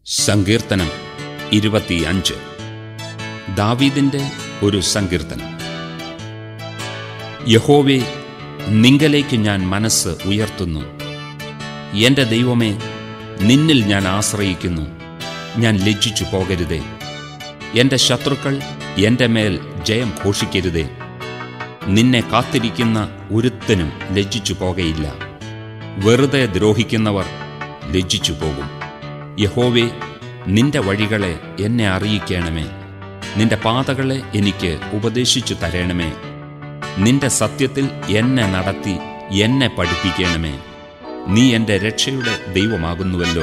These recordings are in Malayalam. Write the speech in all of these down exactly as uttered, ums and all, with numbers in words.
സങ്കീർത്തനം ഇരുപത്തിയഞ്ച്. ദാവീദിന്റെ ഒരു സങ്കീർത്തനം. യഹോവേ, നിങ്കലേക്ക് ഞാൻ മനസ്സ് ഉയർത്തുന്നു. എൻ്റെ ദൈവമേ, നിന്നിൽ ഞാൻ ആശ്രയിക്കുന്നു. ഞാൻ ലജ്ജിച്ചു പോകരുതേ. എൻ്റെ ശത്രുക്കൾ എൻ്റെ മേൽ ജയം ഘോഷിക്കരുതേ. നിന്നെ കാത്തിരിക്കുന്ന ഒരുത്തനും ലജ്ജിച്ചു പോകയില്ല. വെറുതെ ദ്രോഹിക്കുന്നവർ ലജ്ജിച്ചു പോകും. യഹോവേ, നിന്റെ വഴികളെ എന്നെ അറിയിക്കണമേ. നിന്റെ പാതകളെ എനിക്ക് ഉപദേശിച്ചു തരണമേ. നിന്റെ സത്യത്തിൽ എന്നെ നടത്തി എന്നെ പഠിപ്പിക്കണമേ. നീ എൻ്റെ രക്ഷയുടെ ദൈവമാകുന്നുവല്ലോ.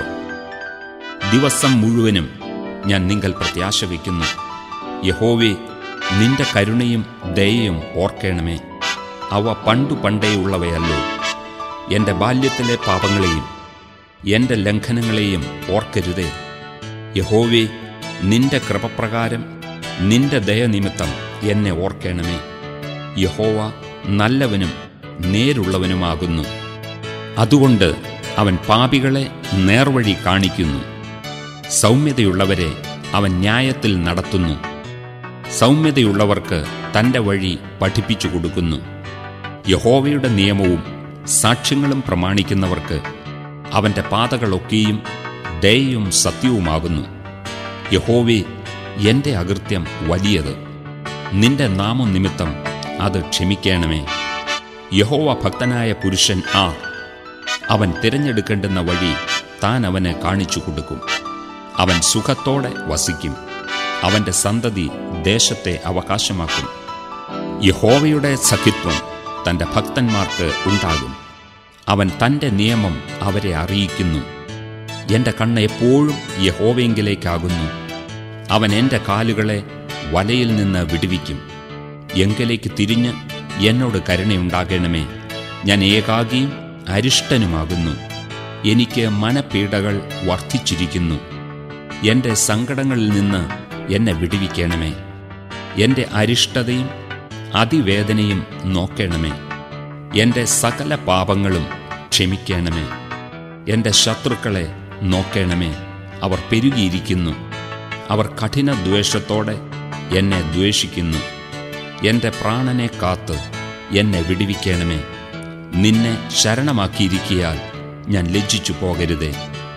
ദിവസം മുഴുവനും ഞാൻ നിങ്കൽ പ്രത്യാശ വയ്ക്കുന്നു. യഹോവേ, നിന്റെ കരുണയും ദയയും ഓർക്കണമേ. അവ പണ്ടു പണ്ടേയുള്ളവയല്ലോ. എൻ്റെ ബാല്യത്തിലെ പാപങ്ങളെയും എൻ്റെ ലംഘനങ്ങളെയും ഓർക്കരുതേ. യഹോവേ, നിന്റെ കൃപപ്രകാരം നിന്റെ ദയനിമിത്തം എന്നെ ഓർക്കണമേ. യഹോവ നല്ലവനും നേരുള്ളവനുമാകുന്നു. അതുകൊണ്ട് അവൻ പാപികളെ നേർവഴി കാണിക്കുന്നു. സൗമ്യതയുള്ളവരെ അവൻ ന്യായത്തിൽ നടത്തുന്നു. സൗമ്യതയുള്ളവർക്ക് തൻ്റെ വഴി പഠിപ്പിച്ചു കൊടുക്കുന്നു. യഹോവയുടെ നിയമവും സാക്ഷ്യങ്ങളും പ്രമാണിക്കുന്നവർക്ക് അവൻ്റെ പാതകളൊക്കെയും ദയയും സത്യവുമാകുന്നു. യഹോവേ, എൻ്റെ അകൃത്യം വലിയത്. നിന്റെ നാമനിമിത്തം അത് ക്ഷമിക്കണമേ. യഹോവ ഭക്തനായ പുരുഷൻ ആർ? അവൻ തിരഞ്ഞെടുക്കേണ്ടുന്ന വഴി താൻ അവന് കാണിച്ചു കൊടുക്കും. അവൻ സുഖത്തോടെ വസിക്കും. അവൻ്റെ സന്തതി ദേശത്തെ അവകാശമാക്കും. യഹോവയുടെ സഖിത്വം തൻ്റെ ഭക്തന്മാർക്ക് ഉണ്ടാകും. അവൻ തൻ്റെ നിയമം അവരെ അറിയിക്കുന്നു. എൻ്റെ കണ്ണ് എപ്പോഴും യഹോവയെങ്കിലേക്കാകുന്നു. അവൻ എൻ്റെ കാലുകളെ വലയിൽ നിന്ന് വിടുവിക്കും. എങ്കിലേക്ക് തിരിഞ്ഞ് എന്നോട് കരുണയുണ്ടാകണമേ. ഞാൻ ഏകാകിയും അരിഷ്ടനുമാകുന്നു. എനിക്ക് മനപീഡകൾ വർദ്ധിച്ചിരിക്കുന്നു. എൻ്റെ സങ്കടങ്ങളിൽ നിന്ന് എന്നെ വിടുവിക്കണമേ. എൻ്റെ അരിഷ്ടതയും അതിവേദനയും നോക്കണമേ. എൻ്റെ സകല പാപങ്ങളും ക്ഷമിക്കണമേ. എൻ്റെ ശത്രുക്കളെ നോക്കണമേ. അവർ പെരുകിയിരിക്കുന്നു. അവർ കഠിന ദ്വേഷത്തോടെ എന്നെ ദ്വേഷിക്കുന്നു. എൻ്റെ പ്രാണനെ കാത്ത് എന്നെ വിടുവിക്കണമേ. നിന്നെ ശരണമാക്കിയിരിക്കിയാൽ ഞാൻ ലജ്ജിച്ചു പോകരുതേ.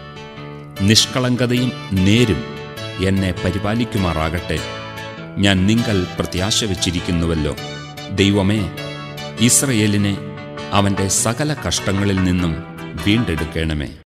നിഷ്കളങ്കതയും നേരും എന്നെ പരിപാലിക്കുമാറാകട്ടെ. ഞാൻ നിങ്കൽ പ്രത്യാശ വച്ചിരിക്കുന്നുവല്ലോ. ദൈവമേ, ഇസ്രയേലിനെ അവൻ്റെ സകല കഷ്ടങ്ങളിൽ നിന്നും വീണ്ടെടുക്കണമേ.